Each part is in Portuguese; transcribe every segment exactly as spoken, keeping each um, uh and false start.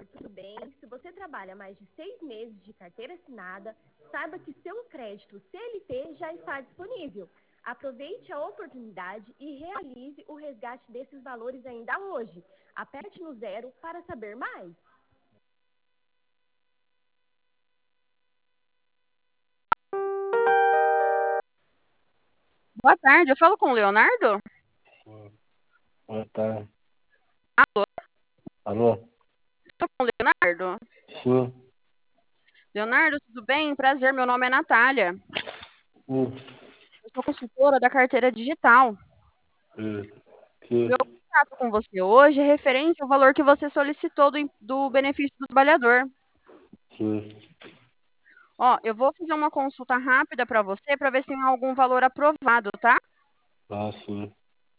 Senhor, tudo bem? Se você trabalha mais de seis meses de carteira assinada, saiba que seu crédito C L T já está disponível. Aproveite a oportunidade e realize o resgate desses valores ainda hoje. Aperte no zero para saber mais. Boa tarde, eu falo com o Leonardo? Sim. Boa tarde. Alô, Alô? estou com o Leonardo? Sim. Leonardo, tudo bem? Prazer, meu nome é Natália. Sim. Eu sou consultora da carteira digital. Hum. Sim. Meu contato com você hoje é referente ao valor que você solicitou do, do benefício do trabalhador. Sim. Ó, eu vou fazer uma consulta rápida para você para ver se tem algum valor aprovado, tá? Ah, sim.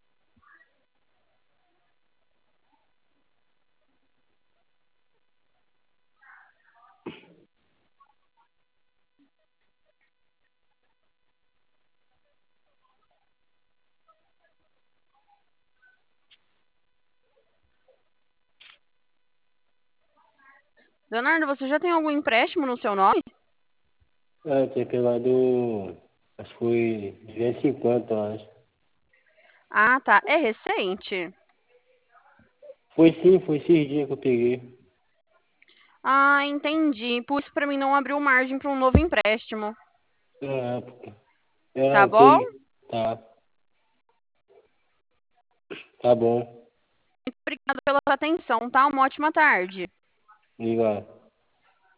Leonardo, você já tem algum empréstimo no seu nome? É, eu tinha pegado. Acho que foi duzentos e cinquenta, eu acho. Ah, tá. É recente? Foi sim, foi esses dias que eu peguei. Ah, entendi. Por isso para mim não abriu margem para um novo empréstimo. É, porque. É, Tá eu bom? peguei. Tá. Tá bom. Muito obrigada pela sua atenção, tá? Uma ótima tarde. Obrigado.